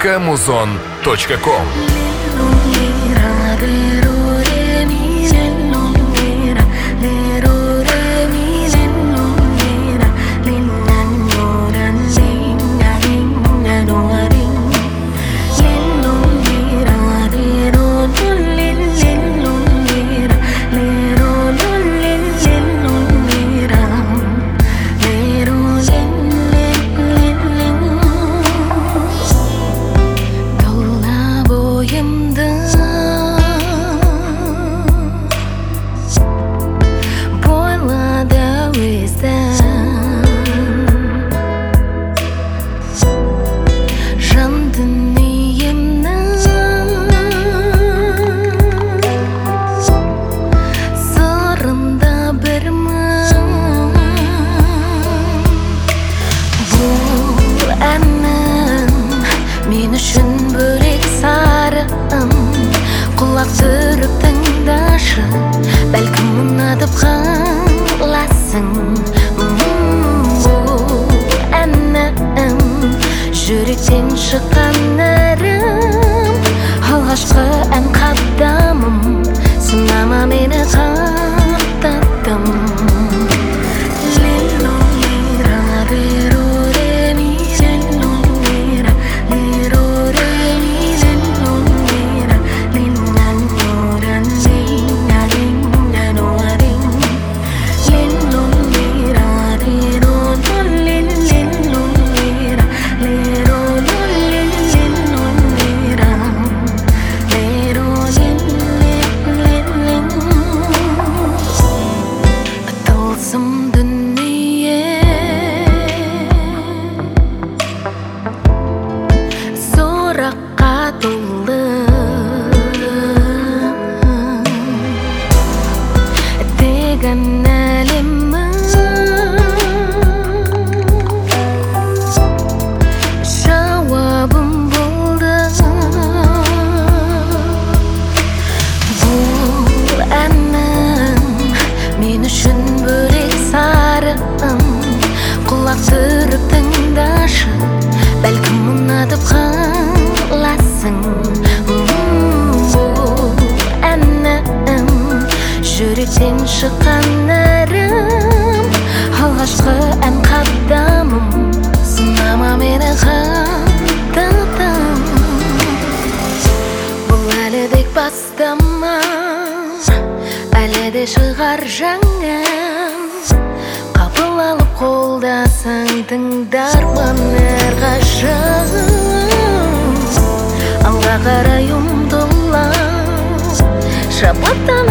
www.muzon.com. Мен үшін бөлек сарым, құлақ түріп тыңдашы, бәлкім ұнатып қаласың. Бұл әнім жүректен шыққан нәрім, алғашқы ән қадамым, сынама мені қаттаттым. Түріп тыңдашы, бәлкім ұнатып қаласың. Бұл әнім жүректен шыққан нәрім, алғашқы ән қадамым, сынама мені қаттаттым. Бұл әлі тек бастама, әлі де шығар жаңа. Қапыл алып қолдасаң тыңдарман әрқашан. Алға қарай ұмтыла, шапаттан